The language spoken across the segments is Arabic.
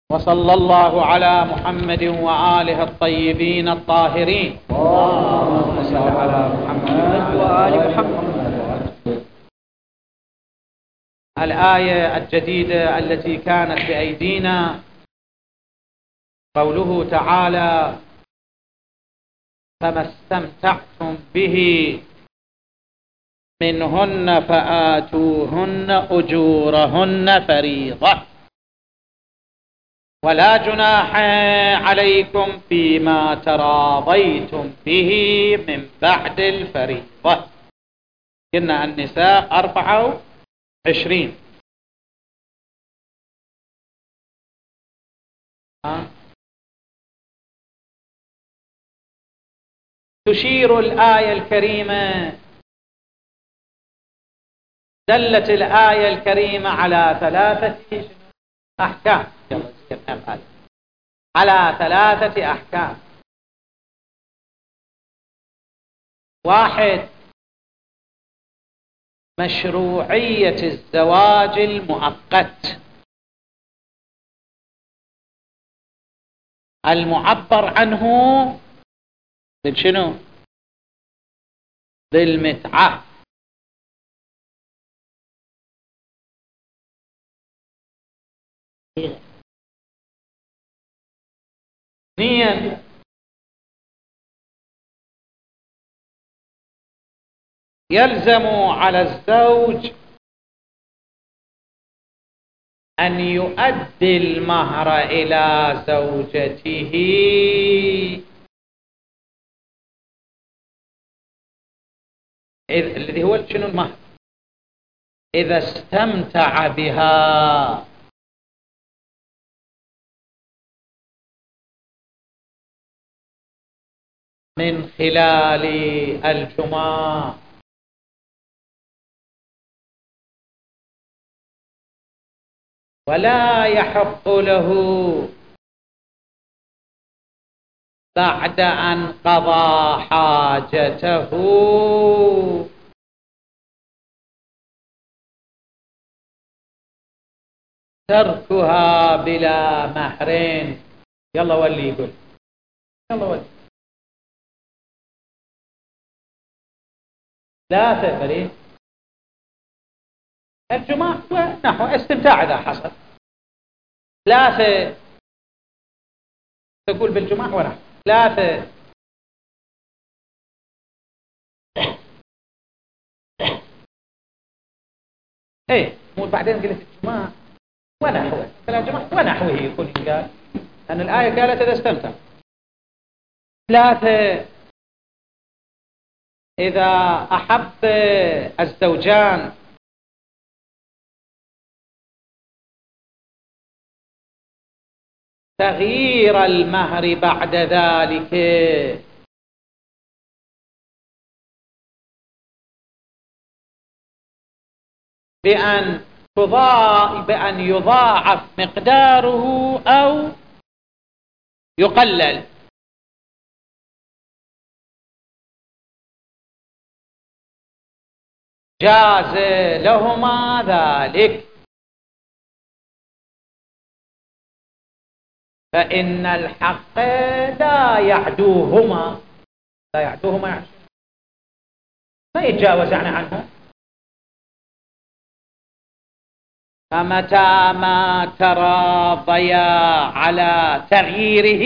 وصلى الله على محمد وآله الطيبين الطاهرين. اللهم صل على محمد وآل محمد. الآية الجديدة التي كانت بأيدينا قوله تعالى: فما استمتعتم به منهن فآتوهن أجورهن فريضة ولا جناح عليكم فيما تراضيتم به من بعد الفريضة. قلنا النساء 24. تشير الآية الكريمة، دلت الآية الكريمة على ثلاثة أحكام، على ثلاثة أحكام. واحد، مشروعية الزواج المؤقت المعبر عنه بالشنو؟ بالمتعة. اثنين، يلزم على الزوج أن يؤدي المهر إلى زوجته الذي هو شنو المهر؟ إذا استمتع بها من خلال الجماع ولا يحق له بعد أن قضى حاجته تركها بلا مهر. يلا ولي يقول، يلا ولي. ثلاثة فريق الجماع ونحو استمتاع إذا حصل. ثلاثة تقول بالجماع ونحو. ثلاثة ايه، مو بعدين قلت الجماع ونحوه، الجماع ونحوه يكون قال أن الآية قالت إذا استمتع. ثلاثة، إذا أحب الزوجان تغيير المهر بعد ذلك بأن يضاعف مقداره أو يقلل، جاز لهما ذلك، فإن الحق لا يعدوهما، لا يعدوهما يعني ما يتجاوز عنه. فمتى ما تراضيا على تغييره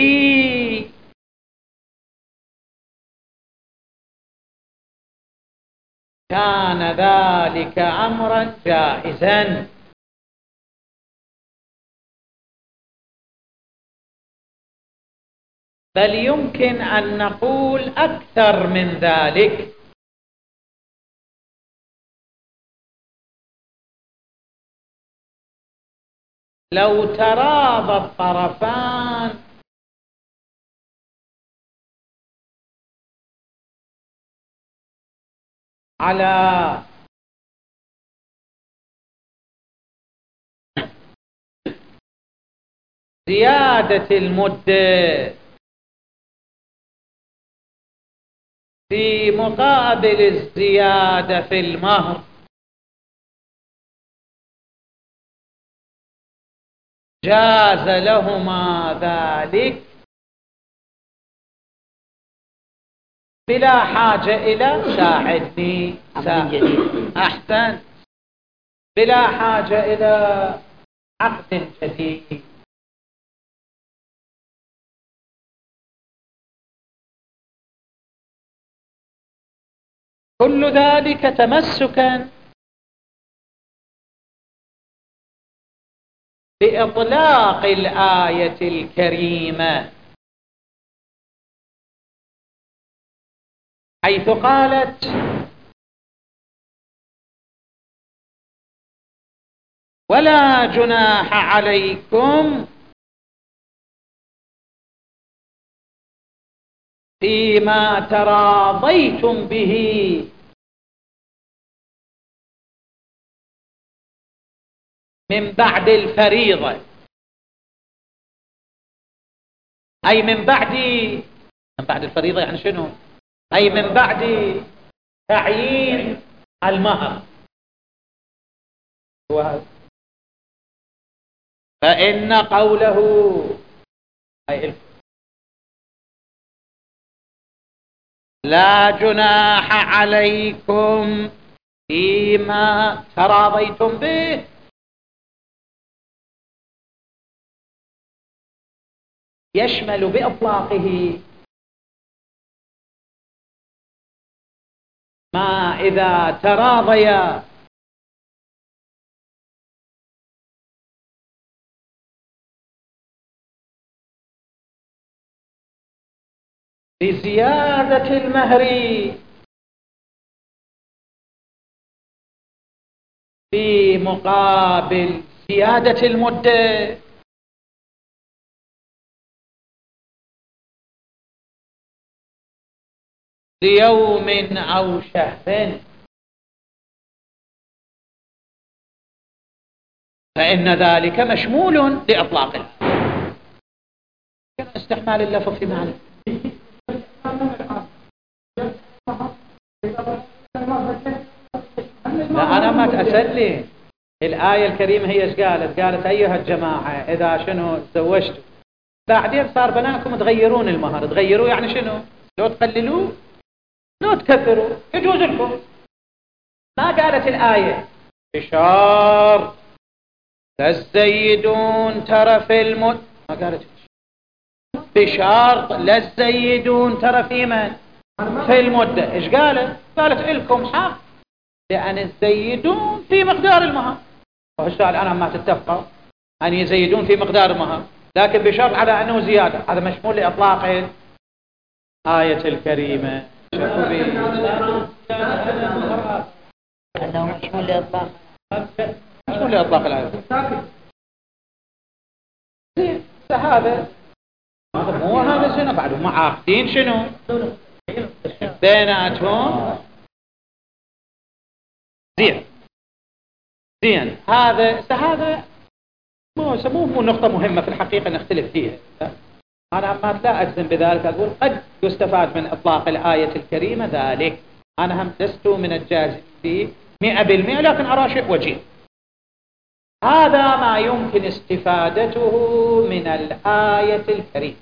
كان ذلك أمرا جائزا. بل يمكن أن نقول أكثر من ذلك. لو تراضى الطرفان على زيادة المدة في مقابل الزيادة في المهر جاز لهما ذلك بلا حاجة إلى ساعدني أحسن بلا حاجة إلى عقد جديد. كل ذلك تمسكا بإطلاق الآية الكريمة، حيث قالت: ولا جناح عليكم فيما تراضيتم به من بعد الفريضة، أي من بعد الفريضة، يعني شنو؟ أي من بعد تعيين المهر. فإن قوله أي لا جناح عليكم فيما تراضيتم به يشمل بإطلاقه ما إذا تراضيا بزيادة المهر في مقابل زيادة المدة، ليوم أو شهر، فإن ذلك مشمول لإطلاقه. استحمال اللفظ في معنى. لا أنا ما تأسلي. الآية الكريمة هي ايش قالت؟ قالت أيها الجماعة إذا شنو تزوجتوا بعدين صار بناتكم تغيرون المهر. تغيروا يعني شنو؟ لو تقللوا لو تكثروا يجوز لكم. ما قالت الآية بشرط للزيدون ترى في المد، ما قالت بشرط للزيدون ترى في من؟ في المدة. ايش قالت؟ قالت لكم حق لأن الزيدون في مقدار المهر. والسؤال أنا ما تتفقوا أن يزيدون في مقدار المهر، لكن بشرط على أنه زيادة. هذا مشمول لإطلاق الآية الكريمة. أنه مشمول لإطلاق الآية. هذا مو هذا زين بعدهم عاقدين شنو بيناتهم. زين هذا مو نقطة مهمة في الحقيقة نختلف فيها. أنا ما لا أجزم بذلك، أقول قد يستفاد من إطلاق الآية الكريمة ذلك. أنا هم لست من الجازم فيه 100%، لكن أرى شيء وجيه. هذا ما يمكن استفادته من الآية الكريمة.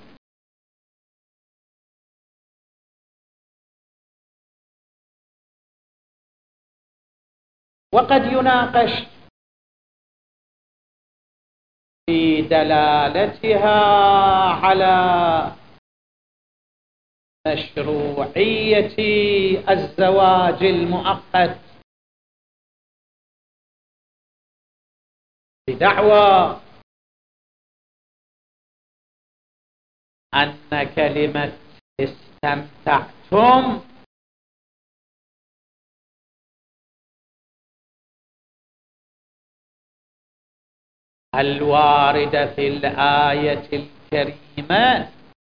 وقد يناقش في دلالتها على مشروعية الزواج المؤقت بدعوى أن كلمة استمتعتم الواردة في الآية الكريمة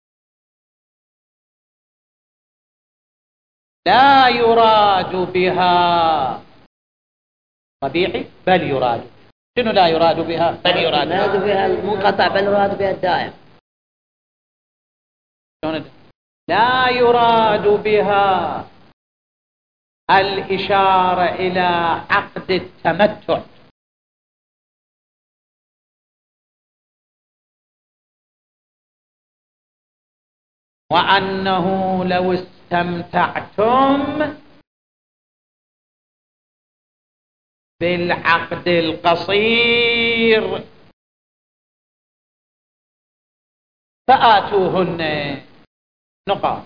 لا يراد بها طبيعي بل يراد. شنو لا يراد بها بل يراد بها المنقطع بل يراد بها الدائم. لا يراد بها الإشارة إلى عقد التمتع، وأنه لو استمتعتم بالعقد القصير فآتوهن نقاط.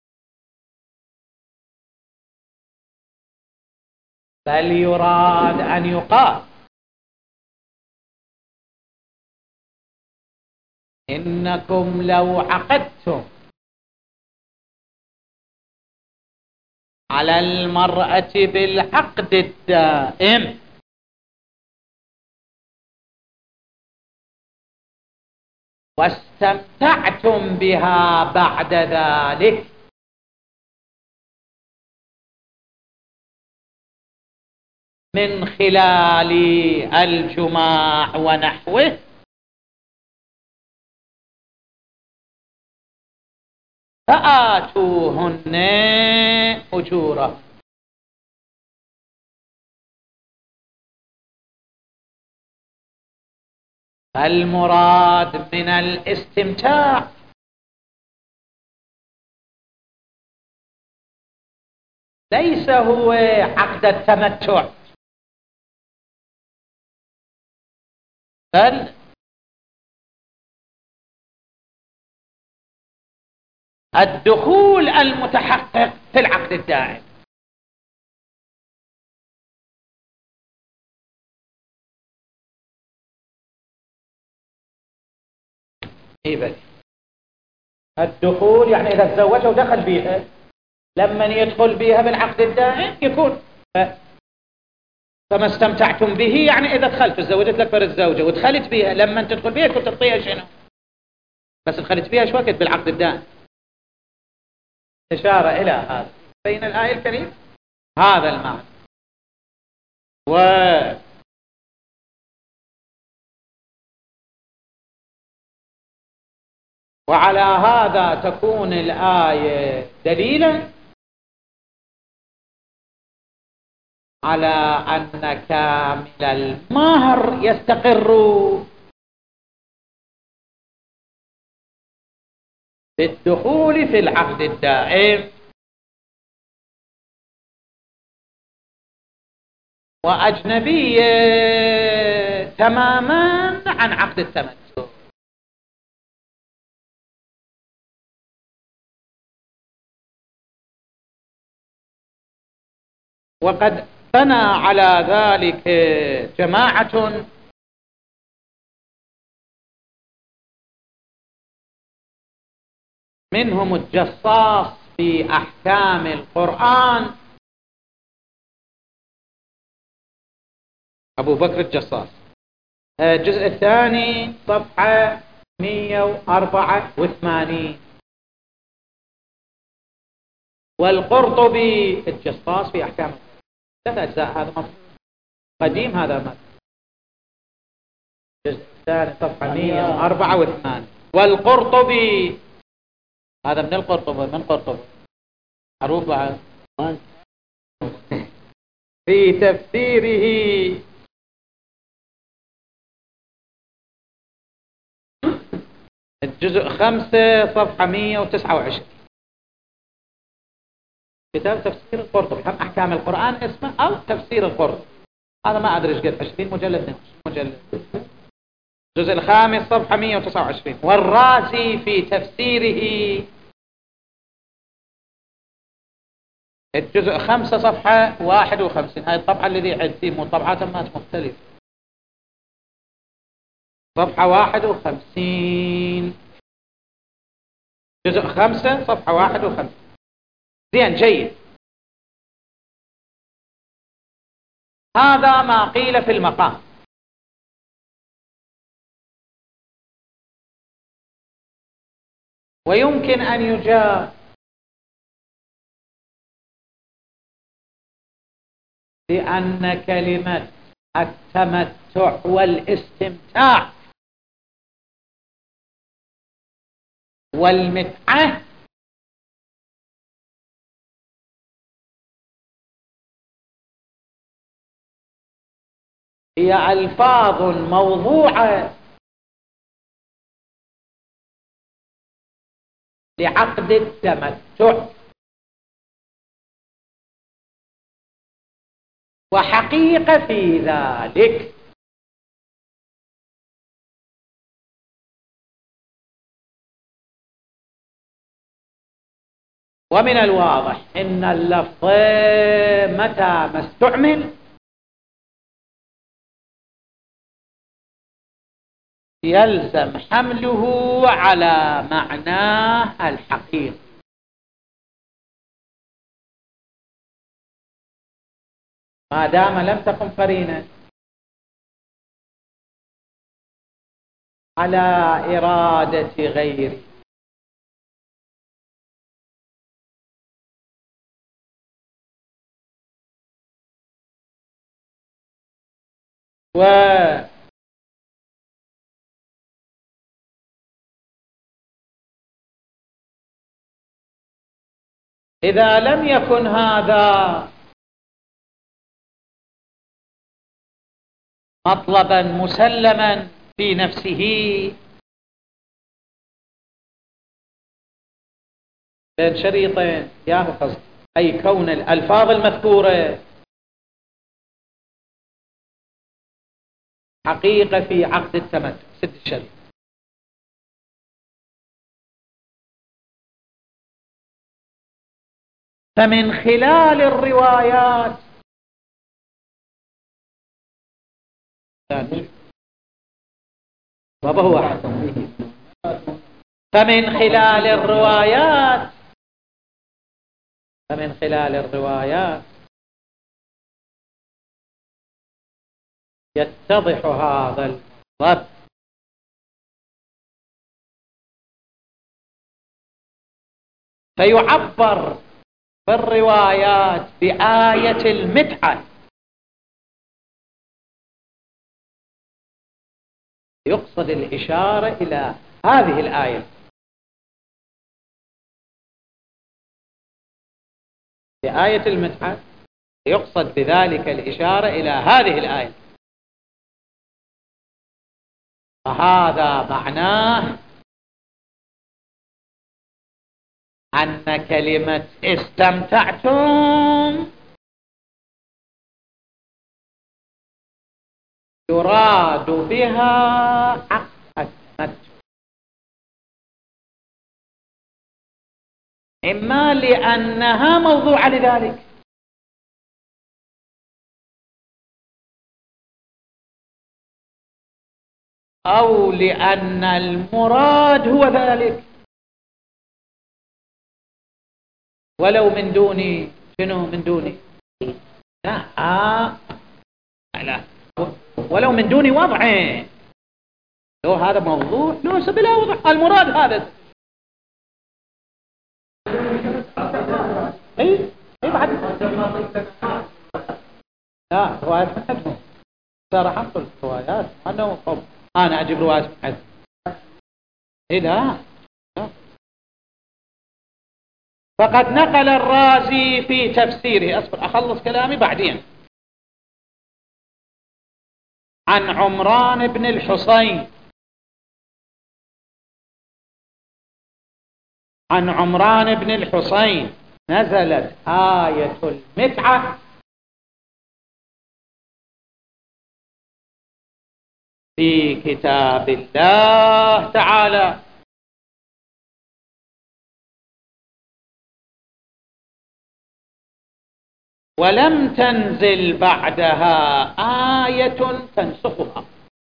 بل يراد أن يقال إنكم لو عقدتم على المرأة بالعقد الدائم واستمتعتم بها بعد ذلك من خلال الجماع ونحوه فآتوهن أجورهن. المراد من الاستمتاع ليس هو عقد التمتع، بل الدخول المتحقق في العقد الدائم. بل الدخول يعني إذا تزوج ودخل بها، لما يدخل بها بالعقد الدائم يكون فما استمتعتم به، يعني إذا دخلت تزوجت لك فر الزوجة ودخلت بها، لما تدخل بها كنت تعطيها شنو؟ بس دخلت بها شو وقت بالعقد الدائم. إشارة إلى هذا بين الآية الكريمة هذا المعنى. وعلى هذا تكون الآية دليلا على أن كامل المهر يستقر بالدخول في العقد الدائم، وأجنبية تماما عن عقد التمتع. وقد بنى على ذلك جماعة منهم الجصاص في أحكام القرآن أبو بكر الجصاص، الجزء الثاني صفحة 184، والقرطبي الجصاص في أحكام القرآن. 3 أجزاء، هذا مطلوب قديم، هذا مطلوب. الجزء الثاني صفحة 184، والقرطبي هذا من القرطبي، من قرطبي معروف بعد في تفسيره الجزء 5 صفحة 129، كتاب تفسير القرطبي، هم أحكام القرآن اسمه أو تفسير القرطبي، هذا ما أدري ايش قد 20 مجلد 22 مجلد. الجزء الخامس صفحة 129، والرازي في تفسيره الجزء 5 صفحة 51، هاي الطبعة الذي عندي مو طبعات مات مختلفة، صفحة 51، جزء 5 صفحة 51. زين، جيد. هذا ما قيل في المقام. ويمكن أن يجاب بأن كلمة التمتع والاستمتاع والمتعة هي ألفاظ موضوعة لعقد التمتع. وحقيقة في ذلك ومن الواضح أن اللفظ متى ما استعمل يلزم حمله على معناه الحقيقي، ما دام لم تقم قرينة على إرادة غيره. وإذا لم يكن هذا مطلبا مسلما في نفسه بين شريطين يا قصد، أي كون الألفاظ المذكورة حقيقة في عقد التمتع، سد الشريط. فمن خلال الروايات فمن خلال الروايات يتضح هذا المطلب. فيعبر في الروايات بآية المتعة، يقصد الإشارة إلى هذه الآية، بآية المتعة يقصد بذلك الإشارة إلى هذه الآية. فهذا معناه أن كلمة استمتعتم يراد بها عقد التمتع، إما لأنها موضوعة لذلك، أو لأن المراد هو ذلك، ولو من دوني شنو من دوني لا ولو من دون وضع، لو هذا موضوع ليس بلا وضع، المراد هذا. اي بعد لا روايات من عندهم صراحة قلت روايات أنه أنا أجيب روايات من عندهم. إيه لا. فقد نقل الرازي في تفسيره، أصبر أخلص كلامي بعدين، عن عمران بن الحصين، عن عمران بن الحصين نزلت آية المتعة في كتاب الله تعالى، ولم تنزل بعدها آية تنسخها.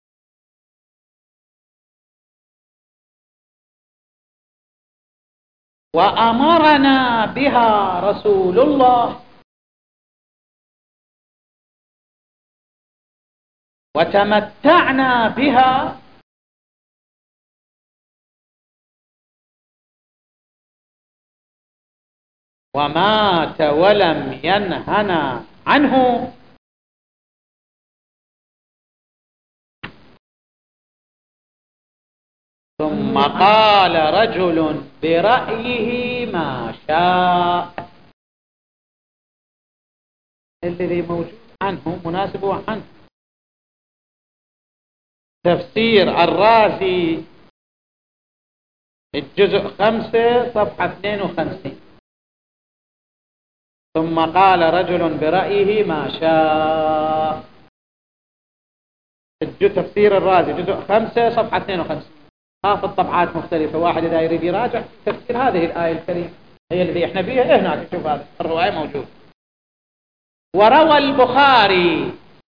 وأمرنا بها رسول الله وتمتعنا بها ومات ولم ينهنا عنه. ثم قال رجل برأيه ما شاء، الذي موجود عنه مناسب عنه. تفسير الرازي الجزء 5 صفحة 52. ثم قال رجل برأيه ما شاء. تفسير الرازي جزء 5 صفحة 52. في الطبعات مختلفة، واحد إذا يريد يراجع تفسير هذه الآية الكريمة هي الذي احنا فيها هناك تشوف هذا الرواية موجود. وروى البخاري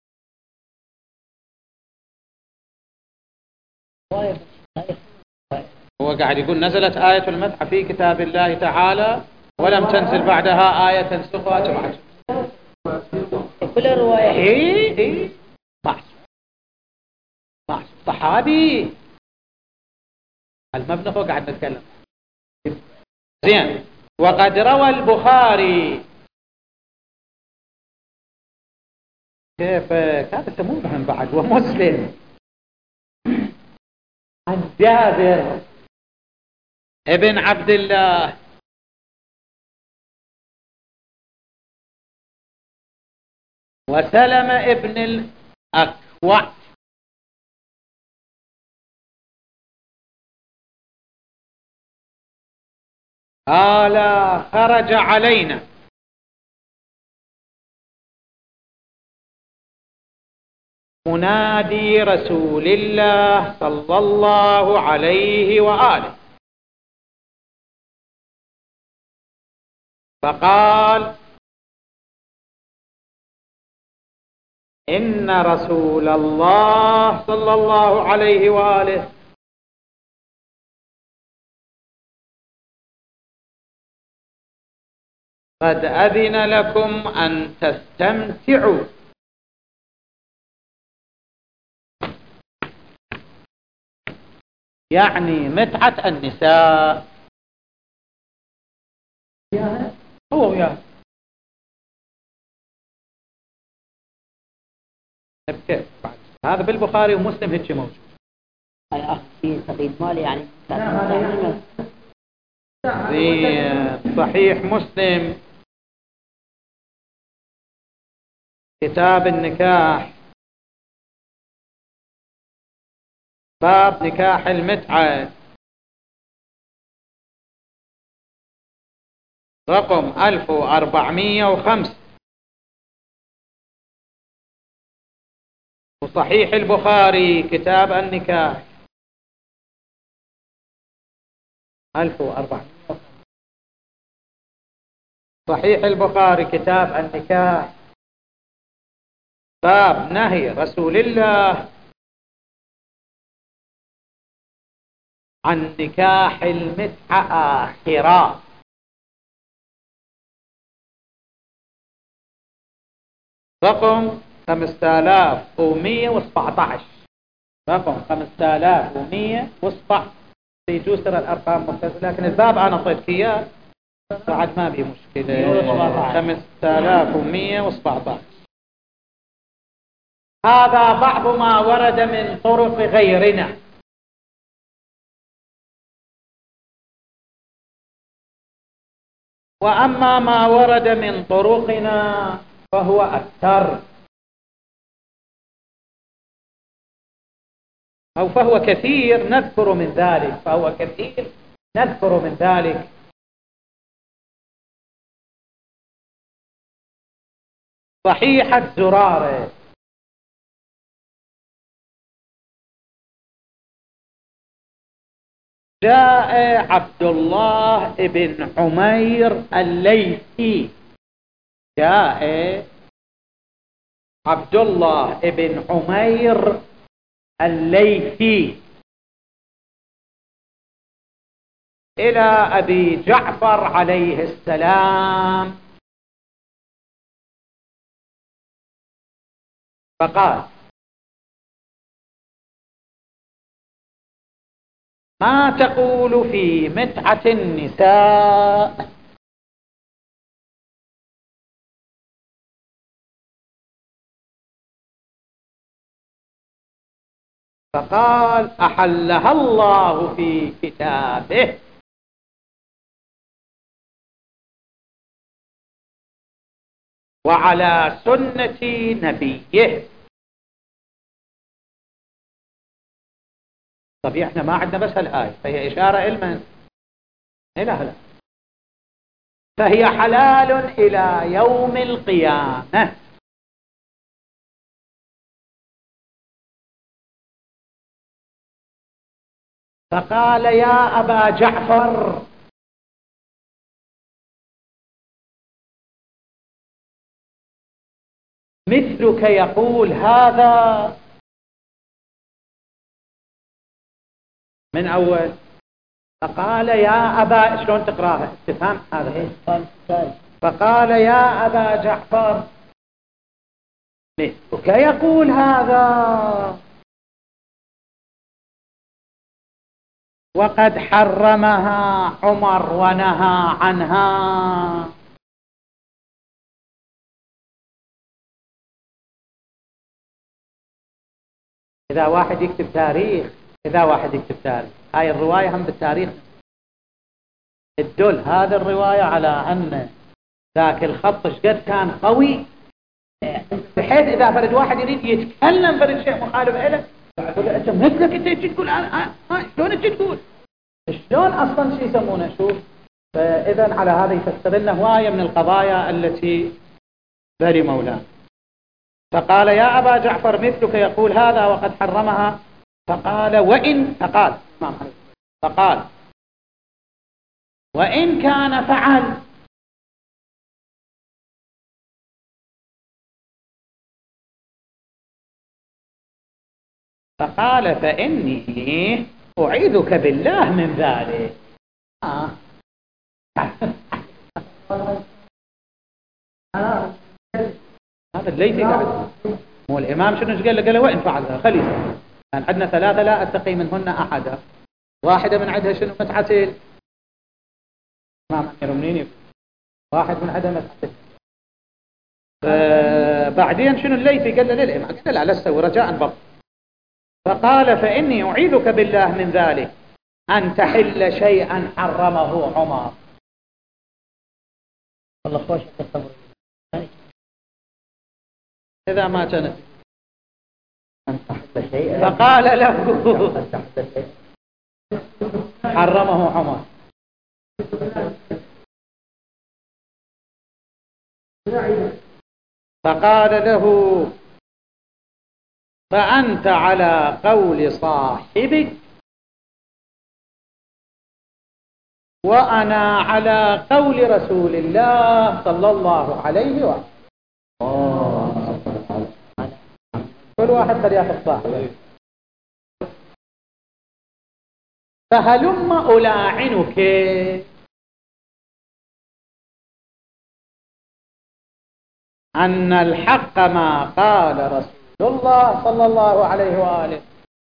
هو قاعد يقول نزلت آية المدح في كتاب الله تعالى ولم تنزل بعدها آية تنسخها تبعد كل الرواية ايه صحابي المبنى هو قاعد نتكلم زين. وقد روى البخاري كيف هذا مو مهم بعد ومسلم عن جابر ابن عبد الله وسلم ابن الأكوع قال خرج علينا منادي رسول الله صلى الله عليه وآله فقال إن رسول الله صلى الله عليه وآله قد أذن لكم أن تستمتعوا يعني متعة النساء. هو يا هذا بالبخاري ومسلم هيك موجود. أي أخ في تقييد مالي يعني في صحيح مسلم كتاب النكاح باب نكاح المتعة رقم 1405. وصحيح البخاري كتاب النكاح 1400. صحيح البخاري كتاب النكاح باب نهي رسول الله عن نكاح المتعة آخرا رقم 5117. رقم 5117. يجوز ترى الأرقام مختلفة لكن الباب أنا أعطيتك إياه بعد ما بي مشكلة. 5117. هذا بعض ما ورد من طرق غيرنا. وأما ما ورد من طرقنا فهو أكثر أو فهو كثير نذكر من ذلك. فهو كثير نذكر من ذلك. صحيحة زرارة جاء عبد الله بن عمير الليثي. جاء عبد الله بن عمير الليثي إلى أبي جعفر عليه السلام فقال ما تقول في متعة النساء؟ فقال أحلها الله في كتابه وعلى سنة نبيه. طب احنا ما عندنا بس هالآية، فهي إشارة إلى من؟ إلى هلا، فهي حلال إلى يوم القيامة. فقال يا أبا جعفر مثلك يقول هذا من أول. فقال يا أبا، شلون تقراها استفهام هذا؟ فقال يا أبا جعفر مثلك يقول هذا وقد حرمها عمر ونهى عنها. إذا واحد يكتب تاريخ، هاي الرواية هم بالتاريخ تدل هذه الرواية على أن ذاك الخط شقد كان قوي، بحيث إذا فرد واحد يريد يتكلم فرد شيء مخالف له يقول أنت مثلك أنت تقول شلون أنت تقول، شلون أصلا شو يسمونه شوف. فإذا على هذا يفسر لنا هواية من القضايا التي بري مولاه. فقال يا أبا جعفر مثلك يقول هذا وقد حرمها. فقال وإن كان فعل. فقال فإني أعيذك بالله من ذلك. هذا الليثي قاعد، مو الإمام شنو قال له؟ قال له وإن فعل خليفة. كان عندنا 3 لا أتقي منهن أحدا، واحدة من عندها شنو؟ متعتل إمام أمير المؤمنين، واحد من عندها متعتل. بعدين شنو الليثي قال له للإمام؟ قال له لا استوي رجاء بط. فقال فإني أعيذك بالله من ذلك أن تحل شيئا حرمه عمر. والله خوش التصور. إذا ما كانت شيئا فقال له حرمه عمر. فقال له فأنت على قول صاحبك وأنا على قول رسول الله صلى الله عليه وسلم. كل واحد قد ياخذ صاحبه. فهلم ألاعنك أن الحق ما قال رسول الله صلى الله عليه وآله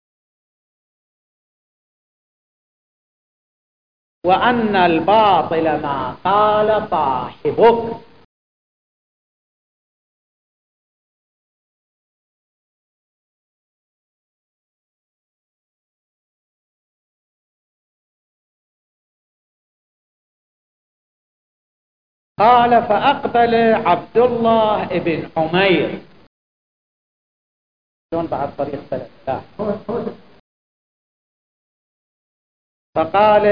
وأن الباطل ما قال صاحبك. قال فأقبل عبد الله بن عمير. شلون بعد طريق 3؟ فقال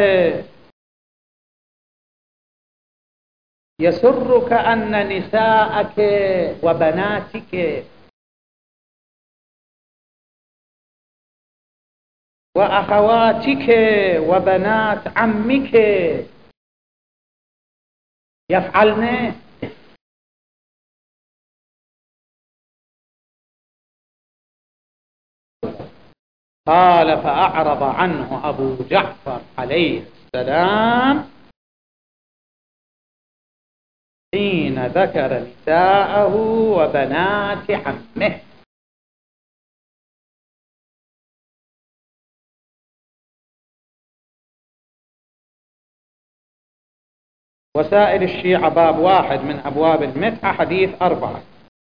يسرك أن نساءك وبناتك وأخواتك وبنات عمك يفعلن. قال فأعرض عنه أبو جعفر عليه السلام حين ذكر نساءه وبنات عمه. وسائل الشيعة باب 1 من أبواب المتعة حديث 4.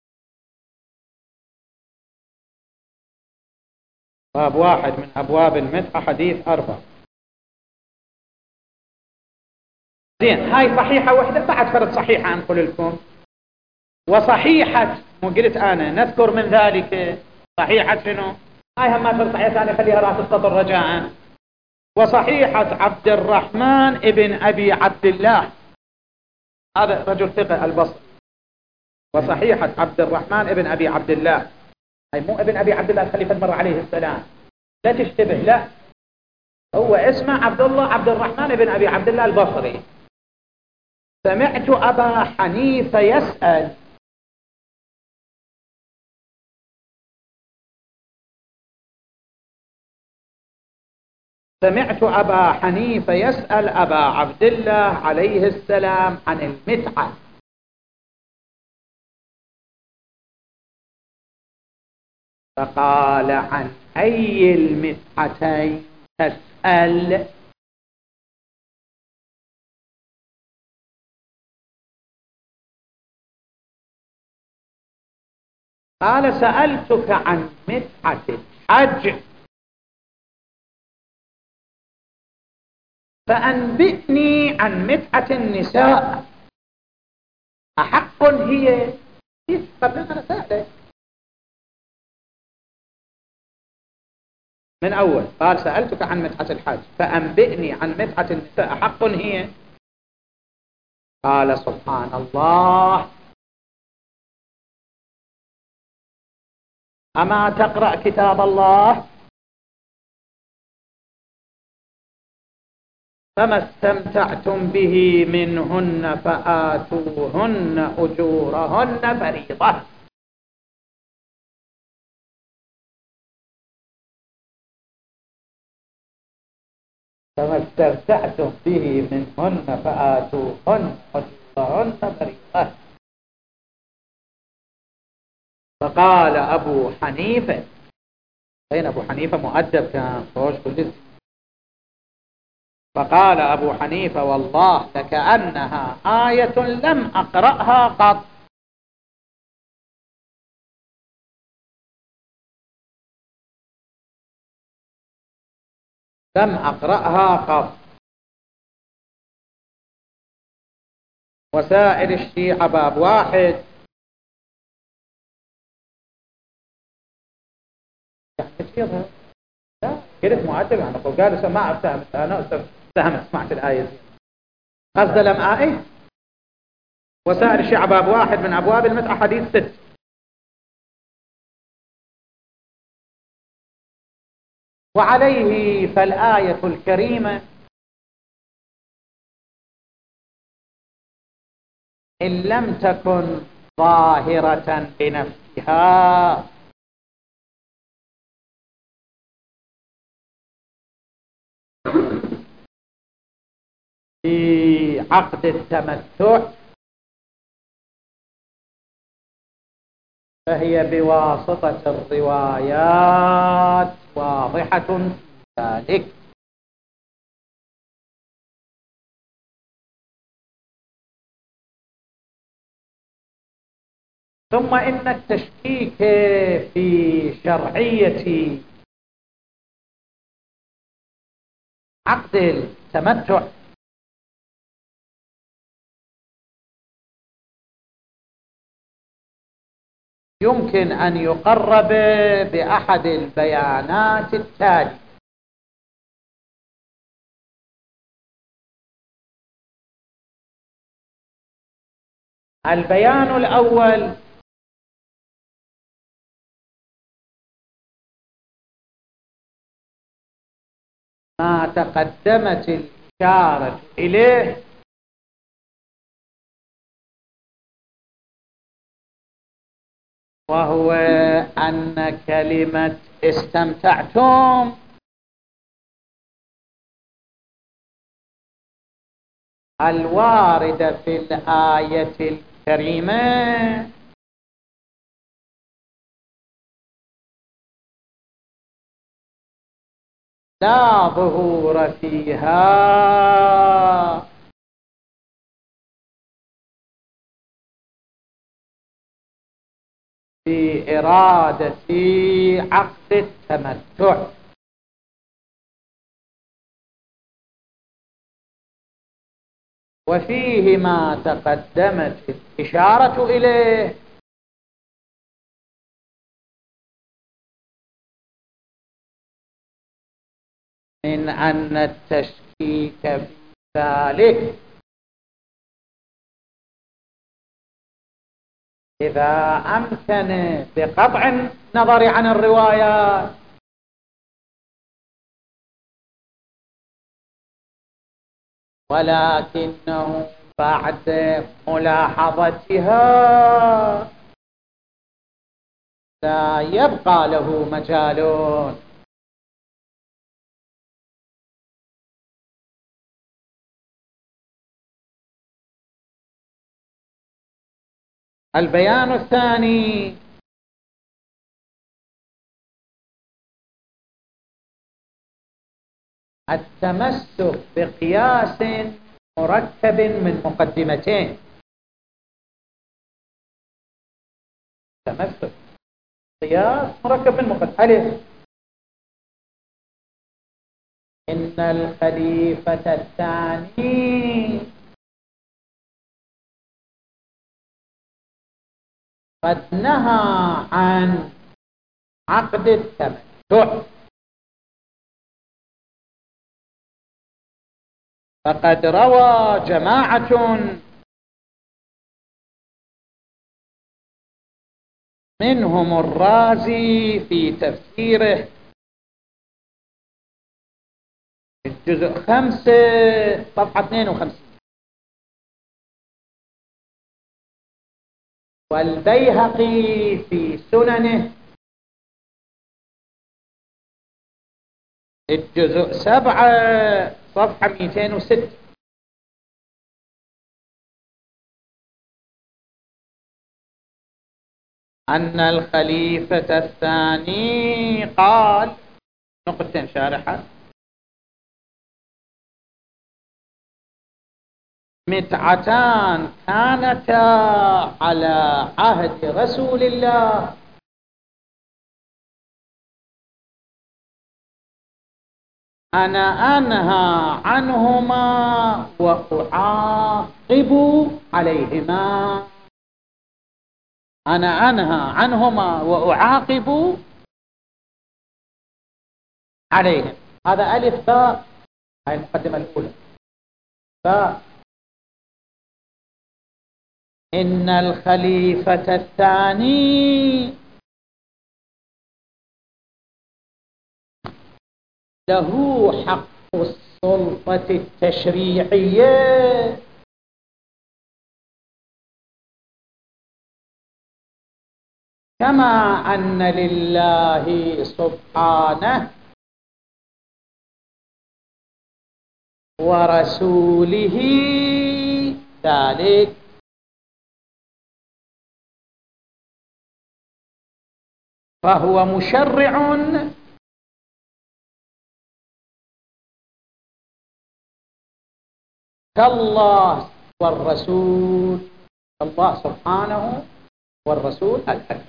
باب 1 من أبواب المتعة حديث 4. زين، هاي صحيحة وحدة، بعد فرد صحيحة أنقل لكم. وصحيحة، وقلت أنا نذكر من ذلك صحيحة شنو؟ هاي هم ما تصحيح ثاني، خليها راس السطر رجاء. وصحيحة عبد الرحمن ابن أبي عبد الله، هذا رجل ثقة البصري. وصحيحة عبد الرحمن ابن أبي عبد الله، هاي مو ابن أبي عبد الله الخليفة المر عليه السلام، لا تشتبه، لا، هو اسمه عبد الله عبد الرحمن ابن أبي عبد الله البصري. سمعت أبا حنيفة يسأل، سمعت أبا حنيفة يسأل أبا عبد الله عليه السلام عن المتعة، فقال عن أي المتعتين تسأل؟ قال سألتك عن متعة الحج فأنبئني عن متعة النساء، أحق هي؟ قبل أنا سألت من أول، قال سألتك عن متعة الحج فأنبئني عن متعة النساء، أحق هي؟ قال سبحان الله، أما تقرأ كتاب الله؟ فما استمتعتم به منهن فآتوهن أجورهن فريضة. فما استمتعتم به منهن فآتوهن أجورهن فريضة. فقال أبو حنيفة، أين أبو حنيفة مؤدب كان فوش كل، فقال أبو حنيفة والله لكأنها آية لم أقرأها قط. لم أقرأها قط. وسائر الشيعة باب واحد، يعني لا كلمة مؤدب يعني قالوا سماع فهمت، أنا فهمت سمعت الآية دي قصد لم آئه. وسائر الشيعة باب واحد من أبواب المتعة حديث 6. وعليه فالآية الكريمة إن لم تكن ظاهرة بنفسها في عقد التمتع فهي بواسطة الروايات واضحة في ذلك. ثم إن التشكيك في شرعية عقد التمتع يمكن أن يقرب بأحد البيانات التالية. البيان الأول ما تقدمت الإشارة إليه وهو أن كلمة استمتعتم الواردة في الآية الكريمة لا ظهور فيها في إرادة عقد التمتع. وفيه ما تقدمت الإشارة إليه من أن التشكيك في ذلك إذا أمكن بقطع النظر عن الروايات ولكنه بعد ملاحظتها لا يبقى له مجال. البيان الثاني التمسك بقياس مركب من مقدمتين. تمسك قياس مركب من مقدمتين. ألف إن الخليفة الثاني قد نهى عن عقد التمتع فقد روى جماعة منهم الرازي في تفسيره الجزء 5 صفحة 52 والبيهقي في سننه الجزء 7 صفحة 206 أن الخليفة الثاني قال نقطتين شارحة متعتان كانتا على عهد رسول الله أنا أنهى عنهما وأعاقب عليهما. أنا أنهى عنهما وأعاقب عليهم. هذا ألف باء، هاي المقدمة الأولى. باء إن الخليفة الثاني له حق السلطة التشريعية كما أن لله سبحانه ورسوله ذلك. فهو مشرع كالله والرسول، الله سبحانه والرسول الأكبر.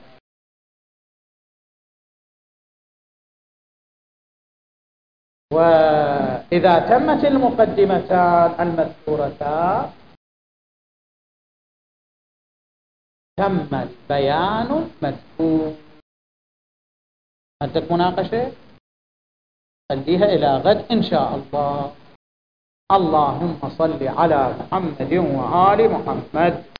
وإذا تمت المقدمتان المذكورتان تم البيان المذكور. عندك مناقشة؟ خليها إلى غد إن شاء الله. اللهم صل على محمد وآل محمد.